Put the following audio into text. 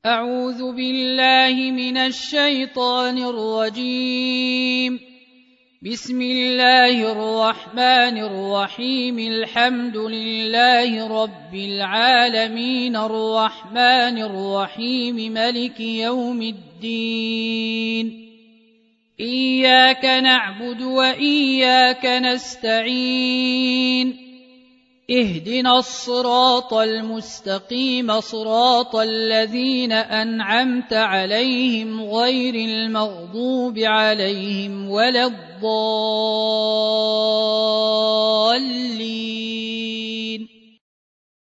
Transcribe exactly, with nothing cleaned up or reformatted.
أعوذ بالله من الشيطان الرجيم. بسم الله الرحمن الرحيم. الحمد لله رب العالمين الرحمن الرحيم ملك يوم الدين. إياك نعبد وإياك نستعين. اهدنا الصراط المستقيم صراط الذين أنعمت عليهم غير المغضوب عليهم ولا الضالين.